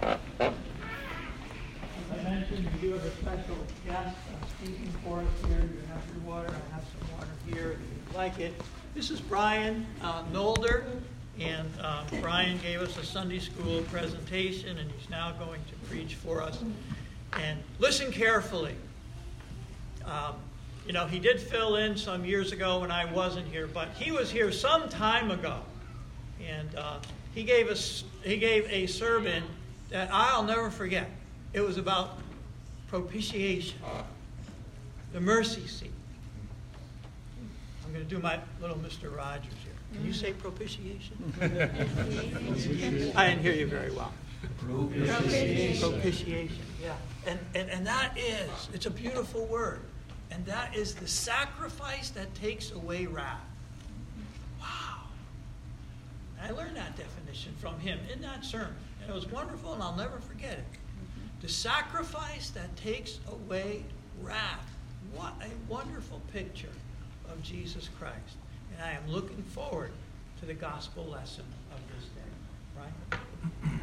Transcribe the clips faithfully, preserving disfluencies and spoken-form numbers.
As I mentioned, we do have a special guest uh, speaking for us here. You have your water. I have some water here if you'd like it. This is Brian uh, Nolder, and um, Brian gave us a Sunday school presentation, and he's now going to preach for us. And listen carefully. Um, you know, he did fill in some years ago when I wasn't here, but he was here some time ago, and uh, he gave us he gave a sermon that I'll never forget. It was about propitiation, the mercy seat. I'm going to do my little Mister Rogers here. Can you say propitiation? I didn't hear you very well. Propitiation. Propitiation, yeah. And, and, and that is, it's a beautiful word. And that is the sacrifice that takes away wrath. Wow. I learned that definition from him in that sermon. And it was wonderful, and I'll never forget it. The sacrifice that takes away wrath. What a wonderful picture of Jesus Christ. And I am looking forward to the gospel lesson of this day. Right?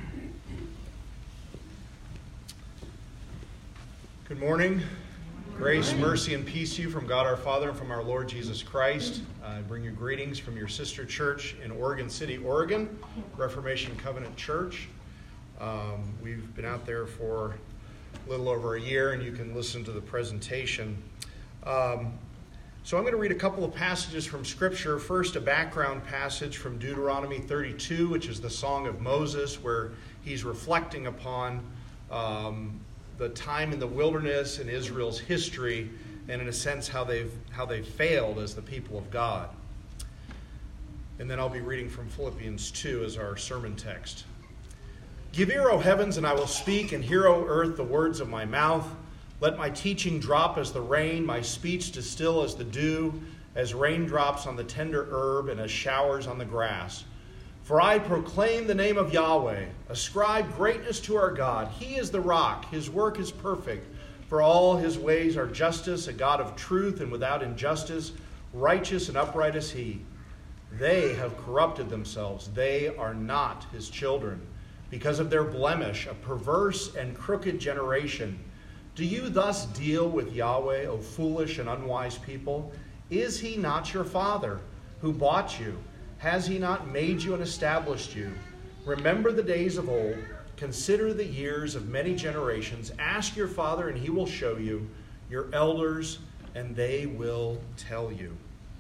Good morning. Grace, mercy, and peace to you from God our Father and from our Lord Jesus Christ. I bring you greetings from your sister church in Oregon City, Oregon, Reformation Covenant Church. Um, we've been out there for a little over a year, and you can listen to the presentation. Um, so I'm going to read a couple of passages from Scripture. First, a background passage from Deuteronomy thirty-two, which is the Song of Moses, where he's reflecting upon um, the time in the wilderness in Israel's history, and in a sense how they've how they've failed as the people of God. And then I'll be reading from Philippians two as our sermon text. Give ear, O heavens, and I will speak, and hear, O earth, the words of my mouth. Let my teaching drop as the rain, my speech distill as the dew, as raindrops on the tender herb, and as showers on the grass. For I proclaim the name of Yahweh. Ascribe greatness to our God. He is the rock. His work is perfect. For all his ways are justice, a God of truth and without injustice. Righteous and upright is he. They have corrupted themselves. They are not his children. Because of their blemish, a perverse and crooked generation. Do you thus deal with Yahweh, O foolish and unwise people? Is he not your father who bought you? Has he not made you and established you? Remember the days of old. Consider the years of many generations. Ask your father, and he will show you, your elders, and they will tell you.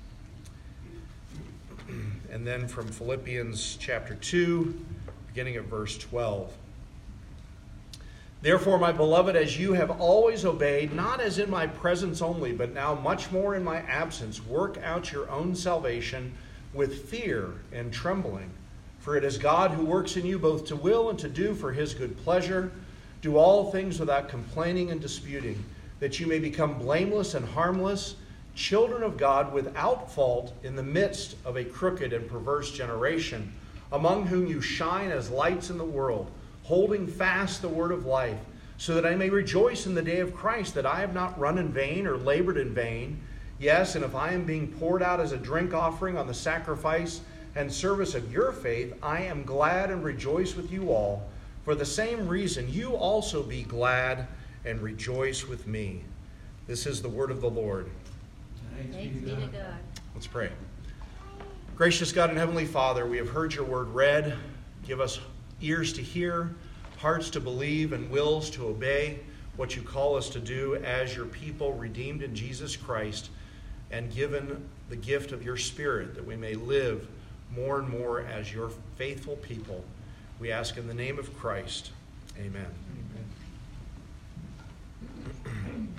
And then from Philippians chapter two, beginning at verse twelve. Therefore, my beloved, as you have always obeyed, not as in my presence only, but now much more in my absence, work out your own salvation with fear and trembling. For it is God who works in you both to will and to do for his good pleasure. Do all things without complaining and disputing, that you may become blameless and harmless, children of God without fault in the midst of a crooked and perverse generation, among whom you shine as lights in the world, holding fast the word of life, so that I may rejoice in the day of Christ, that I have not run in vain or labored in vain. Yes, and if I am being poured out as a drink offering on the sacrifice and service of your faith, I am glad and rejoice with you all. For the same reason, you also be glad and rejoice with me. This is the word of the Lord. Thanks be to God. Let's pray. Gracious God and Heavenly Father, we have heard your word read. Give us ears to hear, hearts to believe, and wills to obey what you call us to do as your people redeemed in Jesus Christ, and given the gift of your Spirit, that we may live more and more as your faithful people. We ask in the name of Christ. Amen. Amen.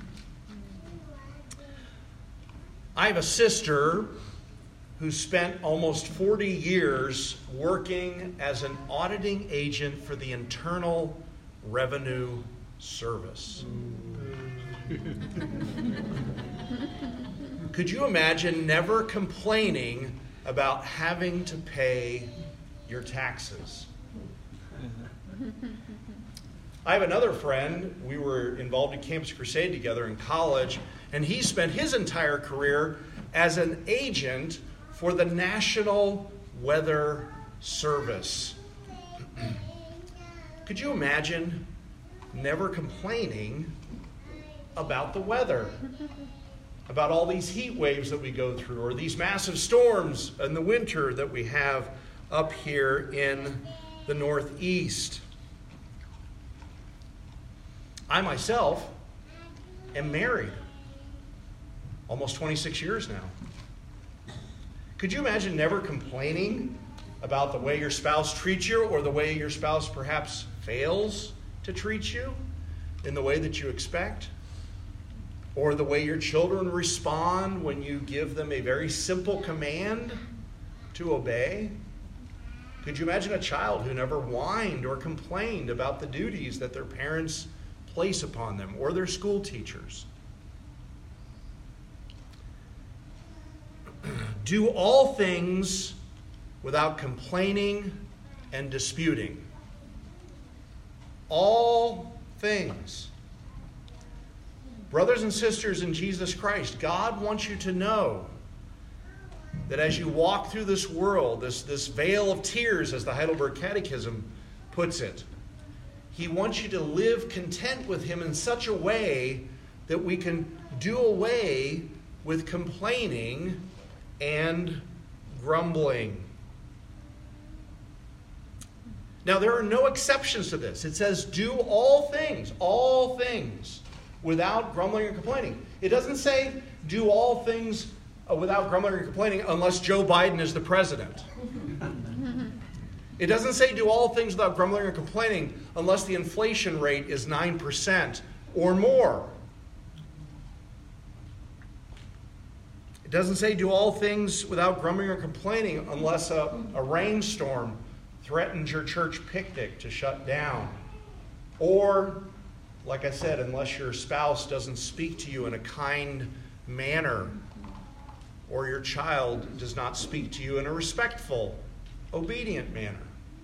I have a sister who spent almost forty years working as an auditing agent for the Internal Revenue Service. Could you imagine never complaining about having to pay your taxes? I have another friend. We were involved in Campus Crusade together in college, and he spent his entire career as an agent for the National Weather Service. Could you imagine never complaining about the weather? About all these heat waves that we go through, or these massive storms in the winter that we have up here in the Northeast. I myself am married almost twenty-six years now. Could you imagine never complaining about the way your spouse treats you, or the way your spouse perhaps fails to treat you in the way that you expect? Or the way your children respond when you give them a very simple command to obey? Could you imagine a child who never whined or complained about the duties that their parents place upon them, or their school teachers? Do all things without complaining and disputing. All things. Brothers and sisters in Jesus Christ, God wants you to know that as you walk through this world, this, this veil of tears, as the Heidelberg Catechism puts it, He wants you to live content with Him in such a way that we can do away with complaining and grumbling. Now, there are no exceptions to this. It says, do all things, all things, without grumbling or complaining. It doesn't say, do all things without grumbling or complaining unless Joe Biden is the president. It doesn't say, do all things without grumbling or complaining unless the inflation rate is nine percent or more. It doesn't say, do all things without grumbling or complaining unless a, a rainstorm threatens your church picnic to shut down. Or, like I said, unless your spouse doesn't speak to you in a kind manner, or your child does not speak to you in a respectful, obedient manner.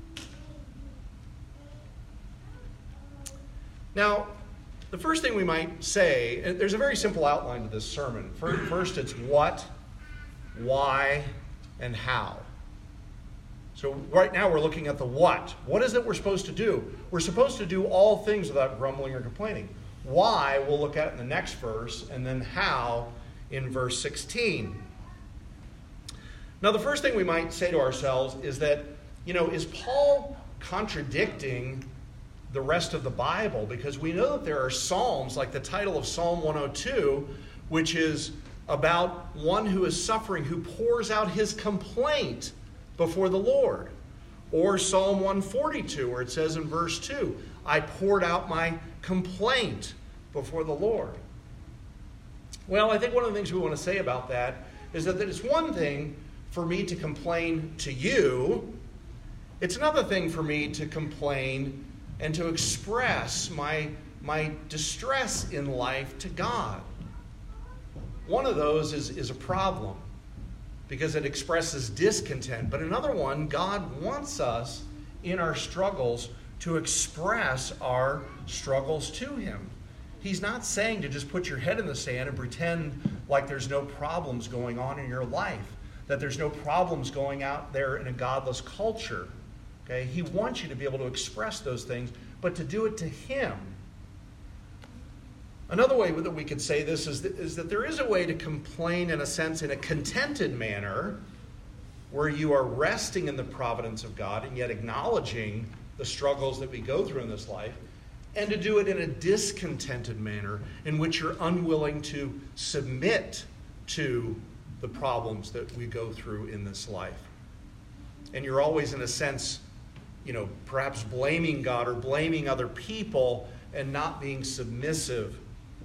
Now, the first thing we might say, and there's a very simple outline to this sermon. First, it's what, why, and how. So right now we're looking at the what. What is it we're supposed to do? We're supposed to do all things without grumbling or complaining. Why, we'll look at in the next verse, and then how in verse sixteen. Now, the first thing we might say to ourselves is that, you know, is Paul contradicting the rest of the Bible? Because we know that there are psalms, like the title of Psalm one oh two, which is about one who is suffering, who pours out his complaint before the Lord. Or Psalm one forty-two, where it says in verse two, I poured out my complaint before the Lord. Well, I think one of the things we want to say about that is that it's one thing for me to complain to you. It's another thing for me to complain and to express my, my distress in life to God. One of those is, is a problem, because it expresses discontent. But another one, God wants us in our struggles to express our struggles to Him. He's not saying to just put your head in the sand and pretend like there's no problems going on in your life, that there's no problems going out there in a godless culture. Okay? He wants you to be able to express those things, but to do it to Him. Another way that we could say this is that, is that there is a way to complain, in a sense, in a contented manner, where you are resting in the providence of God and yet acknowledging the struggles that we go through in this life, and to do it in a discontented manner in which you're unwilling to submit to the problems that we go through in this life. And you're always, in a sense, you know, perhaps blaming God or blaming other people and not being submissive.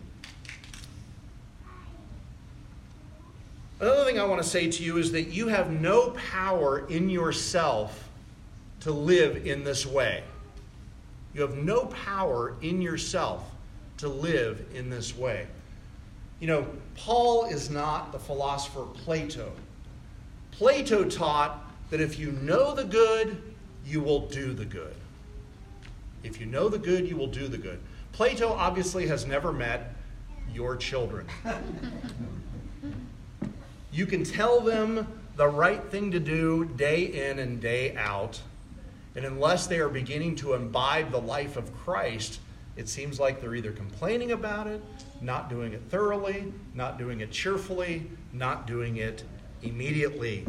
Another thing I want to say to you is that you have no power in yourself to live in this way. You have no power in yourself to live in this way. You know, Paul is not the philosopher Plato. Plato taught that if you know the good, you will do the good. If you know the good, you will do the good. Plato obviously has never met your children. You can tell them the right thing to do day in and day out, And unless they are beginning to imbibe the life of Christ, it seems like they're either complaining about it, not doing it thoroughly, not doing it cheerfully, not doing it immediately.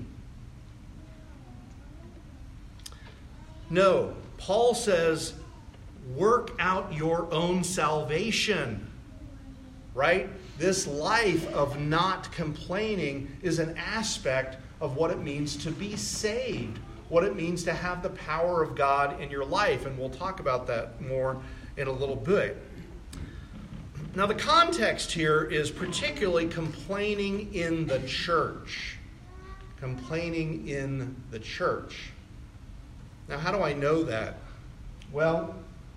No, Paul says, work out your own salvation, right? This life of not complaining is an aspect of what it means to be saved, what it means to have the power of God in your life. And we'll talk about that more in a little bit. Now, the context here is particularly complaining in the church. Complaining in the church. Now, how do I know that? Well,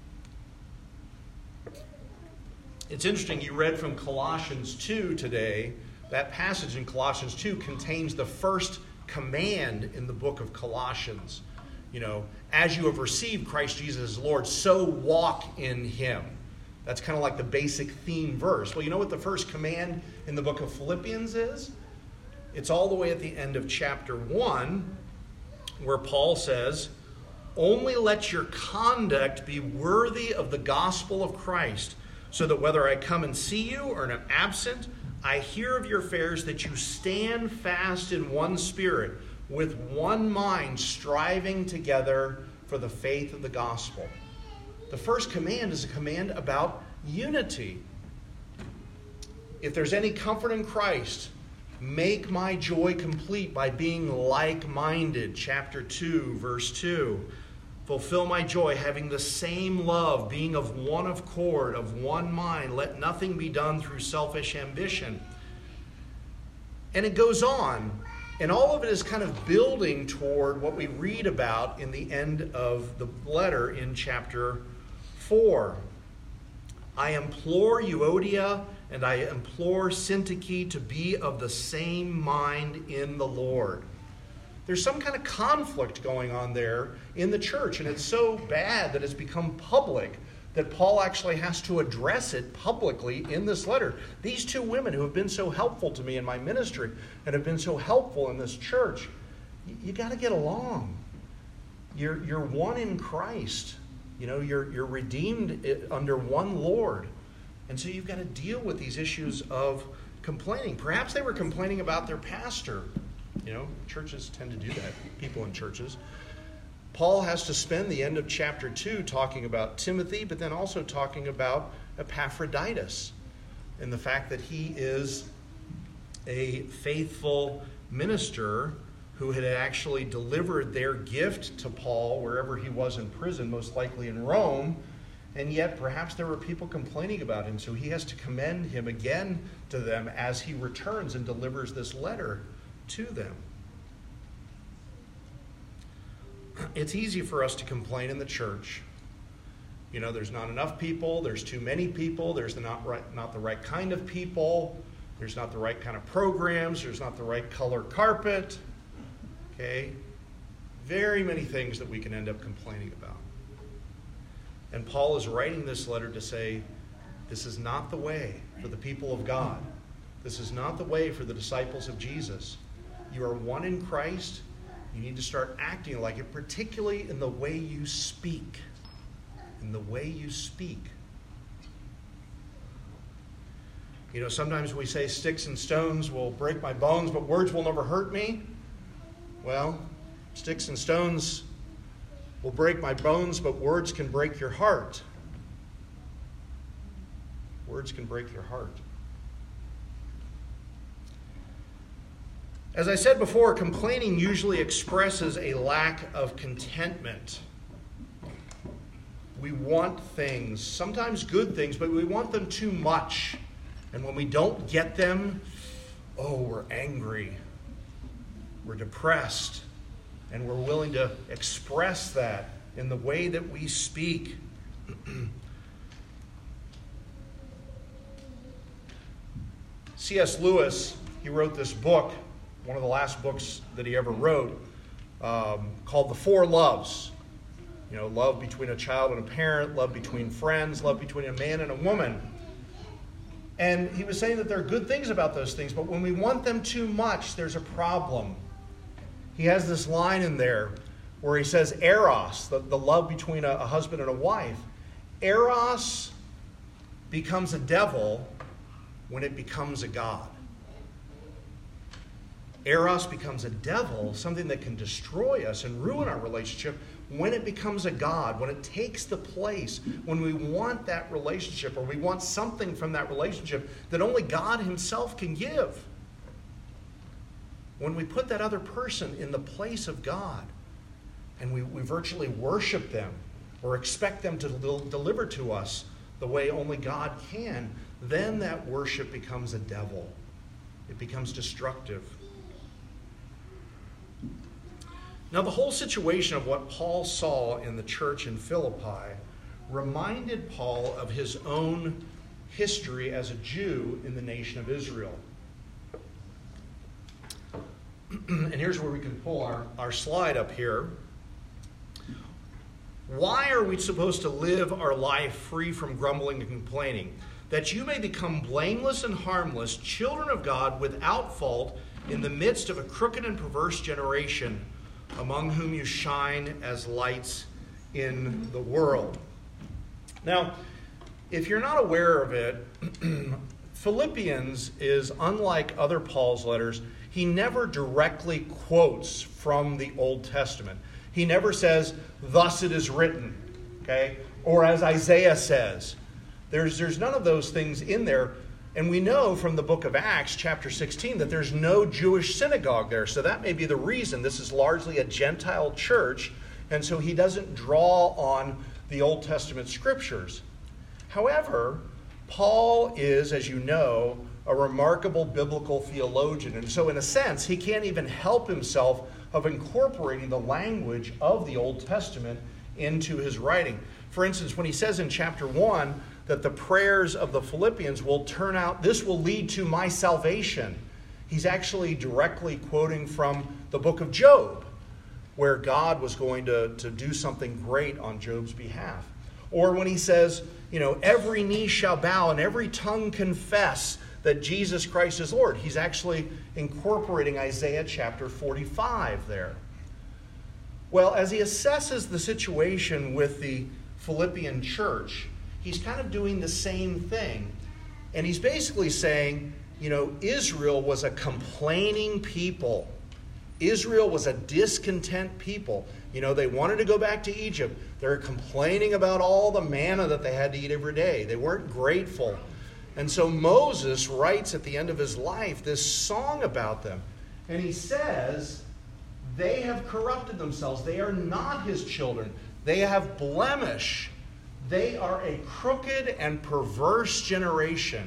it's interesting, you read from Colossians two today. That passage in Colossians two contains the first command in the book of Colossians. You know, as you have received Christ Jesus as Lord, so walk in him. That's kind of like the basic theme verse. Well, you know what the first command in the book of Philippians is? It's all the way at the end of chapter one, where Paul says, only let your conduct be worthy of the gospel of Christ, so that whether I come and see you or am absent, I hear of your affairs, that you stand fast in one spirit, with one mind, striving together for the faith of the gospel. The first command is a command about unity. If there's any comfort in Christ, make my joy complete by being like-minded. Chapter two, verse two. Fulfill my joy, having the same love, being of one accord, of one mind. Let nothing be done through selfish ambition. And it goes on. And all of it is kind of building toward what we read about in the end of the letter in chapter four. I implore Euodia and I implore Syntyche to be of the same mind in the Lord. There's some kind of conflict going on there in the church, and it's so bad that it's become public that Paul actually has to address it publicly in this letter. These two women who have been so helpful to me in my ministry and have been so helpful in this church, you, you got to get along. You're, you're one in Christ. You know, you're, you're redeemed under one Lord. And so you've got to deal with these issues of complaining. Perhaps they were complaining about their pastor. You know, churches tend to do that, people in churches. Paul has to spend the end of chapter two talking about Timothy, but then also talking about Epaphroditus and the fact that he is a faithful minister who had actually delivered their gift to Paul wherever he was in prison, most likely in Rome, and yet perhaps there were people complaining about him, so he has to commend him again to them as he returns and delivers this letter to them. It's easy for us to complain in the church. You know, there's not enough people, there's too many people, there's not right, not the right kind of people, there's not the right kind of programs, there's not the right color carpet. Okay? Very many things that we can end up complaining about. And Paul is writing this letter to say, this is not the way for the people of God. This is not the way for the disciples of Jesus. You are one in Christ. You need to start acting like it, particularly in the way you speak. In the way you speak. You know, sometimes we say sticks and stones will break my bones, but words will never hurt me. Well, sticks and stones will break my bones, but words can break your heart. Words can break your heart. As I said before, complaining usually expresses a lack of contentment. We want things, sometimes good things, but we want them too much. And when we don't get them, oh, we're angry. We're depressed. And we're willing to express that in the way that we speak. C S Lewis, he wrote this book, one of the last books that he ever wrote, um, called The Four Loves. You know, love between a child and a parent, love between friends, love between a man and a woman. And he was saying that there are good things about those things, but when we want them too much, there's a problem. He has this line in there where he says eros, the, the love between a, a husband and a wife. Eros becomes a devil when it becomes a god. Eros becomes a devil, something that can destroy us and ruin our relationship, when it becomes a god, when it takes the place, when we want that relationship or we want something from that relationship that only God himself can give. When we put that other person in the place of God and we, we virtually worship them or expect them to del- deliver to us the way only God can, then that worship becomes a devil. It becomes destructive. Now, the whole situation of what Paul saw in the church in Philippi reminded Paul of his own history as a Jew in the nation of Israel. And here's where we can pull our, our slide up here. Why are we supposed to live our life free from grumbling and complaining? That you may become blameless and harmless, children of God without fault, in the midst of a crooked and perverse generation, among whom you shine as lights in the world. Now, if you're not aware of it, Philippians is unlike other Paul's letters. He never directly quotes from the Old Testament. He never says, thus it is written, okay? Or as Isaiah says. There's, there's none of those things in there. And we know from the book of Acts, chapter sixteen, that there's no Jewish synagogue there. So that may be the reason. This is largely a Gentile church. And so he doesn't draw on the Old Testament scriptures. However, Paul is, as you know, a remarkable biblical theologian. And so in a sense, he can't even help himself of incorporating the language of the Old Testament into his writing. For instance, when he says in chapter one that the prayers of the Philippians will turn out, this will lead to my salvation, he's actually directly quoting from the book of Job, where God was going to, to do something great on Job's behalf. Or when he says, you know, every knee shall bow and every tongue confess that Jesus Christ is Lord. He's actually incorporating Isaiah chapter forty-five there. Well, as he assesses the situation with the Philippian church, he's kind of doing the same thing. And he's basically saying, you know, Israel was a complaining people. Israel was a discontent people. You know, they wanted to go back to Egypt. They're complaining about all the manna that they had to eat every day. They weren't grateful. And so Moses writes at the end of his life this song about them. And he says, they have corrupted themselves. They are not his children. They have blemish. They are a crooked and perverse generation.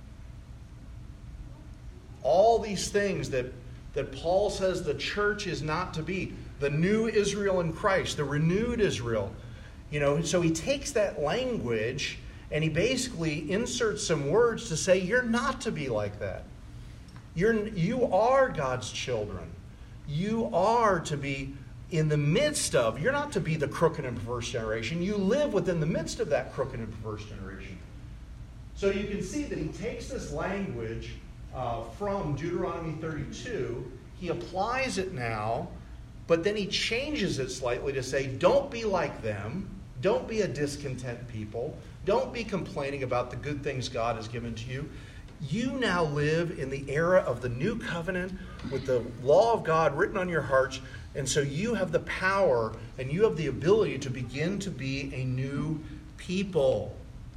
All these things that, that Paul says the church is not to be. The new Israel in Christ, the renewed Israel. You know, so he takes that language and he basically inserts some words to say, you're not to be like that. You're, you are God's children. You are to be in the midst of, you're not to be the crooked and perverse generation. You live within the midst of that crooked and perverse generation. So you can see that he takes this language uh, from Deuteronomy thirty-two. He applies it now, but then he changes it slightly to say, don't be like them. Don't be a discontent people. Don't be complaining about the good things God has given to you. You now live in the era of the new covenant with the law of God written on your hearts. And so you have the power and you have the ability to begin to be a new people.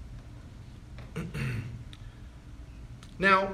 Now,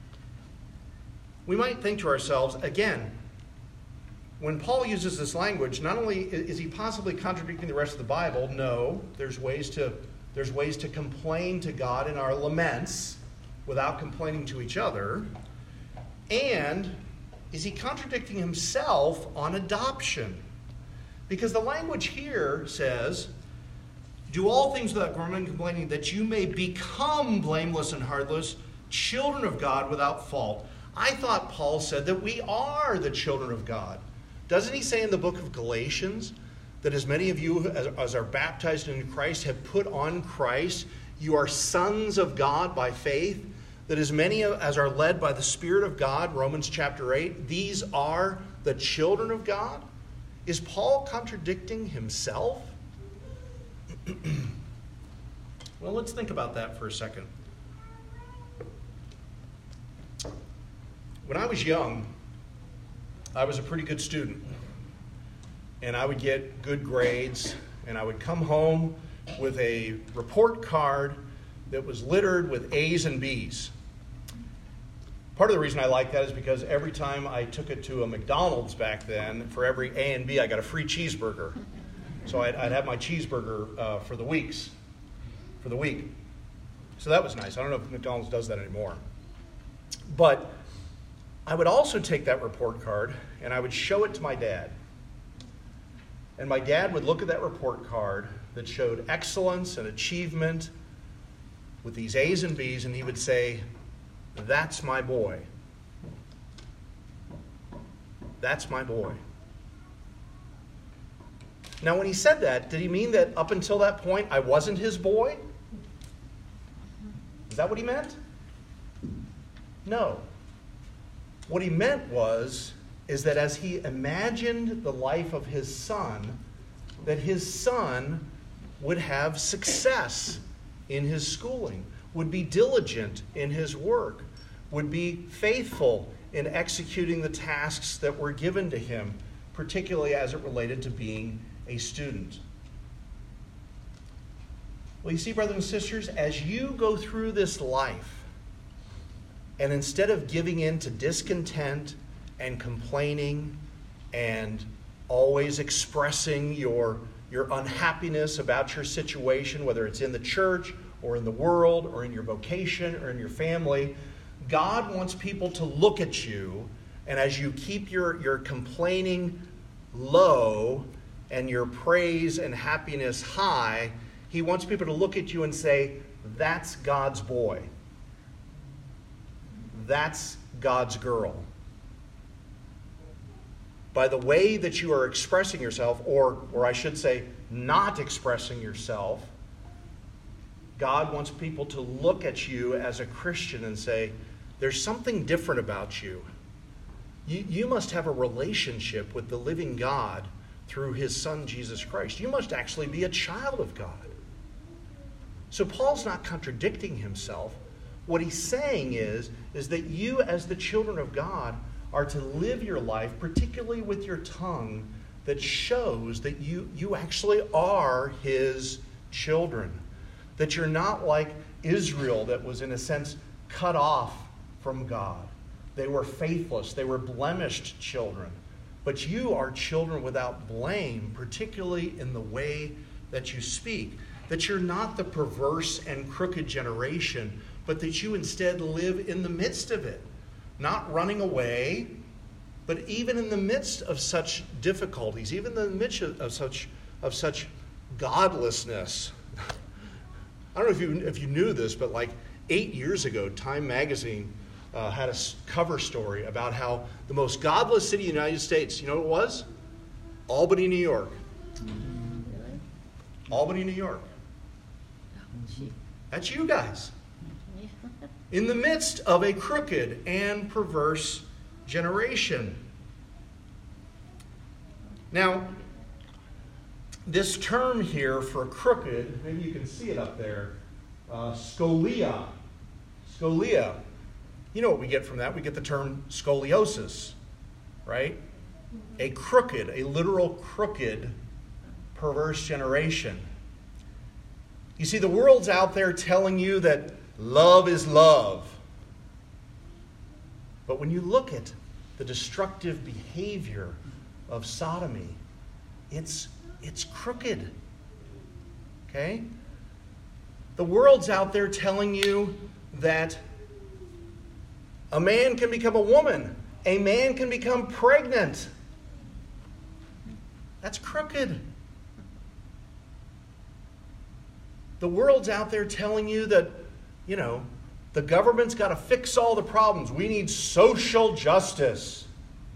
we might think to ourselves, again, when Paul uses this language, not only is he possibly contradicting the rest of the Bible, no, there's ways to, there's ways to complain to God in our laments without complaining to each other. And is he contradicting himself on adoption? Because the language here says, do all things without grumbling and complaining, that you may become blameless and harmless, children of God without fault. I thought Paul said that we are the children of God. Doesn't he say in the book of Galatians that as many of you as, as are baptized into Christ have put on Christ, you are sons of God by faith? That as many as are led by the Spirit of God, Romans chapter eight, these are the children of God? Is Paul contradicting himself? Well, let's think about that for a second. When I was young, I was a pretty good student. And I would get good grades, and I would come home with a report card that was littered with A's and B's. Part of the reason I like that is because every time I took it to a McDonald's back then, for every A and B, I got a free cheeseburger. So I'd, I'd have my cheeseburger uh, for the weeks, for the week. So that was nice. I don't know if McDonald's does that anymore. But I would also take that report card and I would show it to my dad. And my dad would look at that report card that showed excellence and achievement with these A's and B's, and he would say, "That's my boy. That's my boy." Now, when he said that, did he mean that up until that point I wasn't his boy? Is that what he meant? No. What he meant was, is that as he imagined the life of his son, that his son would have success in his schooling, would be diligent in his work, would be faithful in executing the tasks that were given to him, particularly as it related to being a student. Well, you see, brothers and sisters, as you go through this life, and instead of giving in to discontent and complaining and always expressing your, your unhappiness about your situation, whether it's in the church or in the world or in your vocation or in your family, God wants people to look at you, and as you keep your, your complaining low and your praise and happiness high, he wants people to look at you and say, "That's God's boy. That's God's girl." By the way that you are expressing yourself, or, or I should say, not expressing yourself, God wants people to look at you as a Christian and say, "There's something different about you. You, you must have a relationship with the living God through his Son, Jesus Christ. You must actually be a child of God." So Paul's not contradicting himself. What he's saying is, is that you as the children of God are to live your life, particularly with your tongue, that shows that you, you actually are his children. That you're not like Israel that was, in a sense, cut off from God. They were faithless. They were blemished children. But you are children without blame, particularly in the way that you speak. That you're not the perverse and crooked generation, but that you instead live in the midst of it. Not running away, but even in the midst of such difficulties, even in the midst of such, of such godlessness. I don't know if you, if you knew this, but like eight years ago, Time Magazine uh, had a cover story about how the most godless city in the United States, you know what it was? Albany, New York. Really? Albany, New York. Gee. That's you guys. Yeah. In the midst of a crooked and perverse generation. Now, this term here for crooked, maybe you can see it up there, uh, scolia. Scolia. You know what we get from that? We get the term scoliosis, right? A crooked, a literal crooked, perverse generation. You see, the world's out there telling you that love is love. But when you look at the destructive behavior of sodomy, it's, it's crooked. Okay? The world's out there telling you that a man can become a woman. A man can become pregnant. That's crooked. The world's out there telling you that, you know, the government's got to fix all the problems. We need social justice.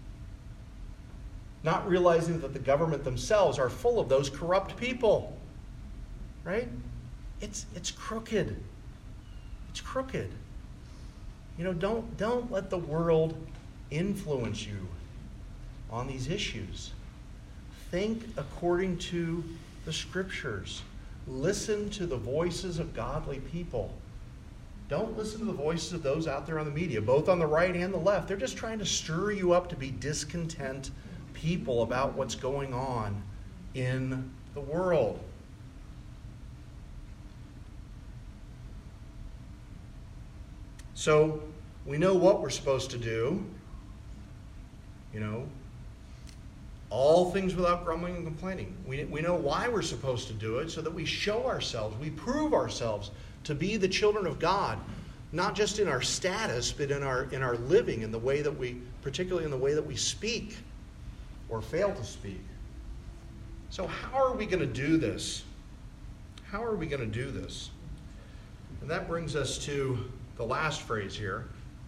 Not realizing that the government themselves are full of those corrupt people. Right? It's it's crooked. It's crooked. You know, don't don't let the world influence you on these issues. think according to the Scriptures. Listen to the voices of godly people. Don't listen to the voices of those out there on the media, both on the right and the left. They're just trying to stir you up to be discontent people about what's going on in the world. So we know what we're supposed to do. You know, all things without grumbling and complaining. We, we know why we're supposed to do it, so that we show ourselves, we prove ourselves to be the children of God, not just in our status, but in our in our living, in the way that we, particularly in the way that we speak or fail to speak. So how are we going to do this? How are we going to do this? And that brings us to the last phrase here.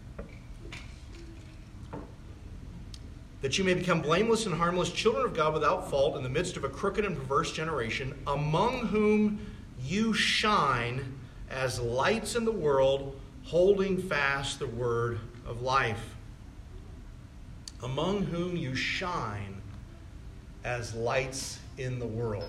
That you may become blameless and harmless, children of God without fault, in the midst of a crooked and perverse generation, among whom you shine as lights in the world, holding fast the word of life. Among whom you shine as lights in the world.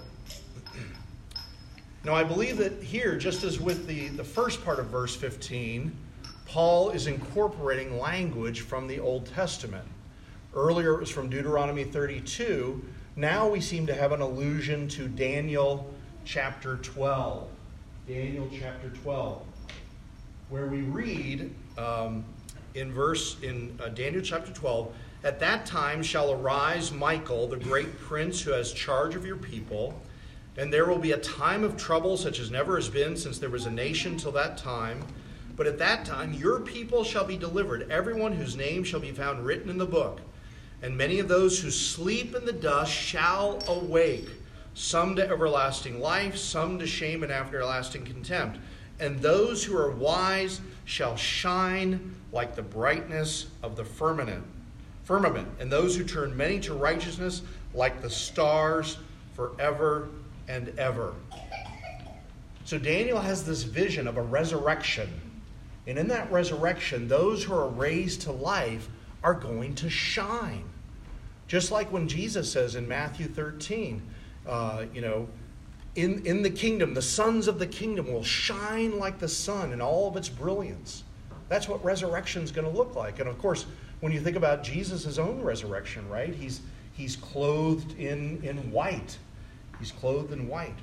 Now, I believe that here, just as with the, the first part of verse fifteen, Paul is incorporating language from the Old Testament. Earlier it was from Deuteronomy thirty-two. Now we seem to have an allusion to Daniel chapter twelve. Daniel chapter twelve, where we read um, in verse in uh, Daniel chapter twelve, at that time shall arise Michael, the great prince who has charge of your people, and there will be a time of trouble such as never has been since there was a nation till that time. But at that time your people shall be delivered, everyone whose name shall be found written in the book. And many of those who sleep in the dust shall awake, some to everlasting life, some to shame and everlasting contempt. And those who are wise shall shine like the brightness of the firmament. Firmament, and those who turn many to righteousness like the stars forever and ever. So Daniel has this vision of a resurrection. And in that resurrection, those who are raised to life are going to shine. Just like when Jesus says in Matthew thirteen, uh, you know, in, in the kingdom, the sons of the kingdom will shine like the sun in all of its brilliance. That's what resurrection is going to look like. And of course, when you think about Jesus' own resurrection, right? He's he's clothed in, in white. He's clothed in white.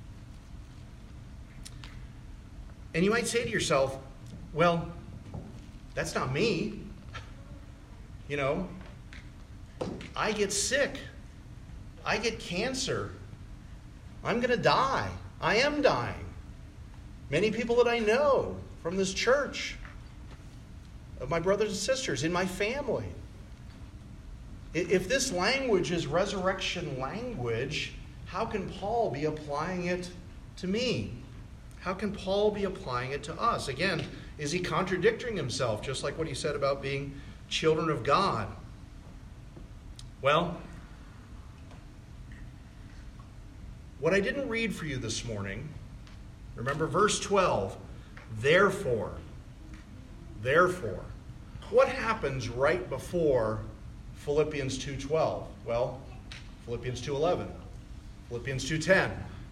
And you might say to yourself, well, that's not me. You know, I get sick. I get cancer. I'm going to die. I am dying. Many people that I know from this church, of my brothers and sisters, in my family. If this language is resurrection language, how can Paul be applying it to me? How can Paul be applying it to us? Again, is he contradicting himself, just like what he said about being children of God? Well, what I didn't read for you this morning, remember verse twelve, therefore, therefore. What happens right before Philippians two twelve? Well, Philippians two eleven, Philippians two ten,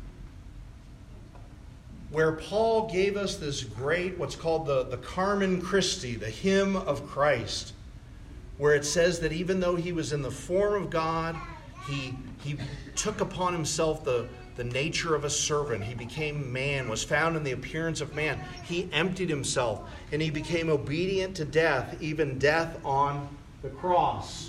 where Paul gave us this great, what's called the, the Carmen Christi, the hymn of Christ, where it says that even though he was in the form of God, he, he took upon himself the, the nature of a servant. He became man, was found in the appearance of man. He emptied himself, and he became obedient to death, even death on the cross.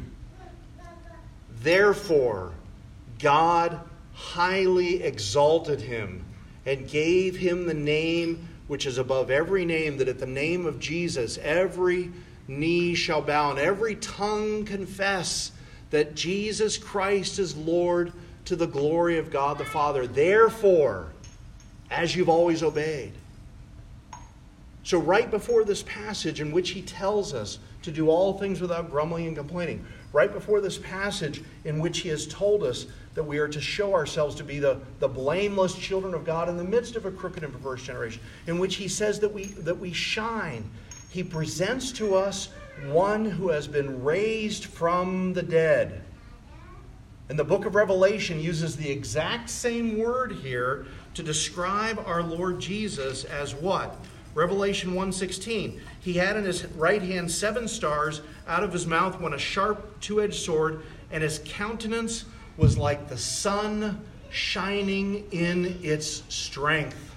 Therefore, God highly exalted him and gave him the name which is above every name, that at the name of Jesus every knee shall bow and every tongue confess that Jesus Christ is Lord, to the glory of God the Father. Therefore, as you've always obeyed. So right before this passage in which he tells us to do all things without grumbling and complaining, right before this passage in which he has told us that we are to show ourselves to be the, the blameless children of God in the midst of a crooked and perverse generation, in which he says that we, that we shine, he presents to us one who has been raised from the dead. And the book of Revelation uses the exact same word here to describe our Lord Jesus as what? Revelation one sixteen. He had in his right hand seven stars. Out of his mouth went a sharp two-edged sword, and his countenance was like the sun shining in its strength.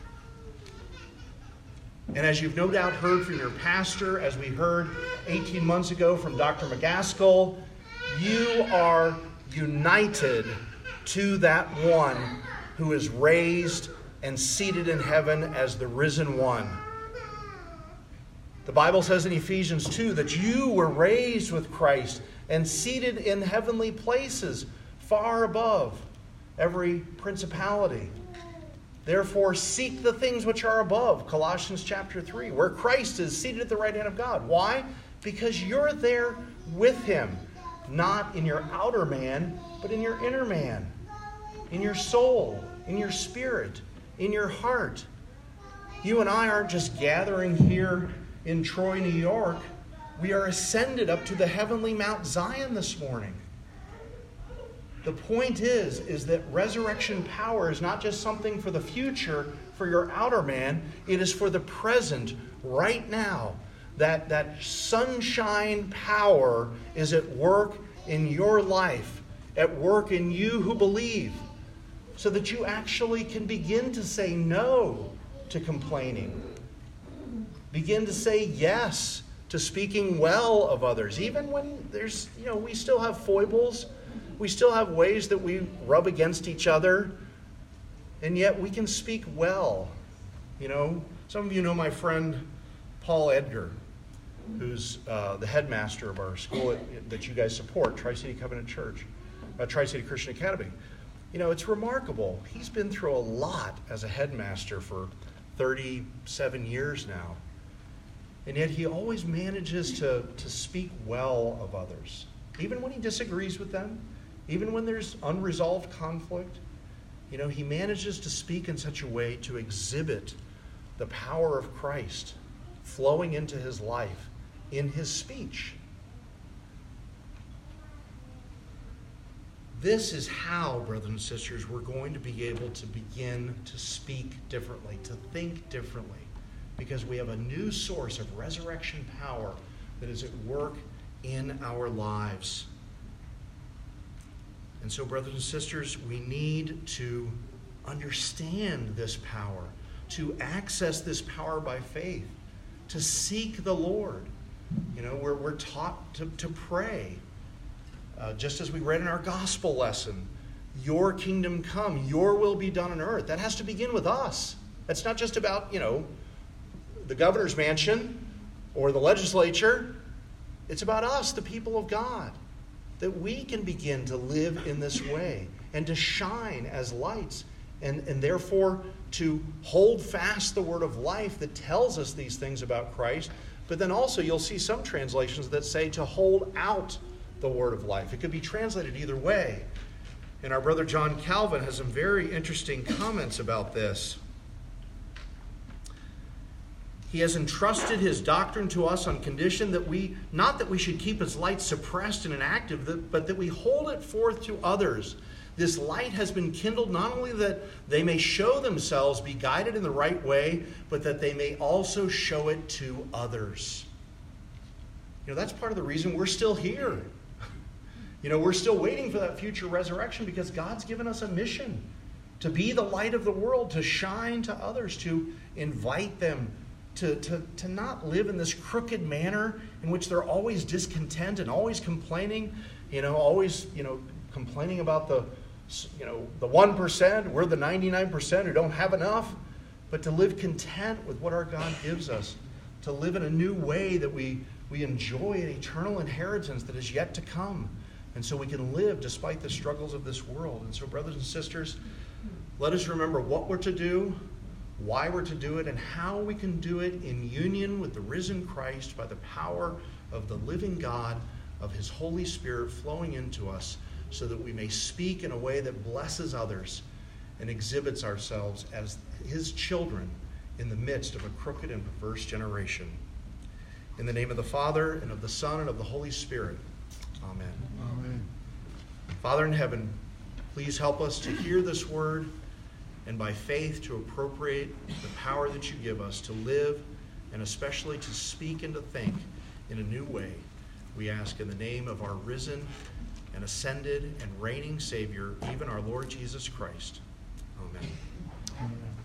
And as you've no doubt heard from your pastor, as we heard eighteen months ago from Doctor McGaskill, you are united to that one who is raised and seated in heaven as the risen one. The Bible says in Ephesians two that you were raised with Christ and seated in heavenly places far above every principality. Therefore, seek the things which are above, Colossians chapter three, where Christ is seated at the right hand of God. Why? Because you're there with him, not in your outer man, but in your inner man, in your soul, in your spirit, in your heart. You and I aren't just gathering here in Troy, New York. We are ascended up to the heavenly Mount Zion this morning. The point is, is that resurrection power is not just something for the future, for your outer man. It is for the present, right now. That, that sunshine power is at work in your life, at work in you who believe, so that you actually can begin to say no to complaining. Begin to say yes to speaking well of others, even when there's, you know, we still have foibles. We still have ways that we rub against each other, and yet we can speak well. You know, some of you know my friend Paul Edgar, who's uh, the headmaster of our school at, that you guys support, Tri-City Covenant Church, uh, Tri-City Christian Academy. You know, it's remarkable. He's been through a lot as a headmaster for thirty-seven years now. And yet he always manages to, to speak well of others, even when he disagrees with them. Even when there's unresolved conflict, you know, he manages to speak in such a way to exhibit the power of Christ flowing into his life in his speech. This is how, brothers and sisters, we're going to be able to begin to speak differently, to think differently, because we have a new source of resurrection power that is at work in our lives. And so, brothers and sisters, we need to understand this power, to access this power by faith, to seek the Lord. You know, we're, we're taught to, to pray. Uh, just as we read in our gospel lesson, your kingdom come, your will be done on earth. That has to begin with us. That's not just about, you know, the governor's mansion or the legislature. It's about us, the people of God, that we can begin to live in this way and to shine as lights, and, and therefore to hold fast the word of life that tells us these things about Christ. But then also you'll see some translations that say to hold out the word of life. It could be translated either way. And our brother John Calvin has some very interesting comments about this. He has entrusted his doctrine to us on condition that we, not that we should keep its light suppressed and inactive, but that we hold it forth to others. This light has been kindled not only that they may show themselves, be guided in the right way, but that they may also show it to others. You know, that's part of the reason we're still here. You know, we're still waiting for that future resurrection because God's given us a mission to be the light of the world, to shine to others, to invite them To, to, to not live in this crooked manner in which they're always discontent and always complaining, you know, always, you know, complaining about the, you know, the one percent, we're the ninety-nine percent who don't have enough, but to live content with what our God gives us, to live in a new way that we, we enjoy an eternal inheritance that is yet to come. And so we can live despite the struggles of this world. And so, brothers and sisters, let us remember what we're to do, why we're to do it, and how we can do it in union with the risen Christ by the power of the living God, of his Holy Spirit flowing into us, so that we may speak in a way that blesses others and exhibits ourselves as his children in the midst of a crooked and perverse generation. In the name of the Father, and of the Son, and of the Holy Spirit. Amen. Amen. Father in heaven, please help us to hear this word and by faith to appropriate the power that you give us to live and especially to speak and to think in a new way. We ask in the name of our risen and ascended and reigning Savior, even our Lord Jesus Christ. Amen. Amen.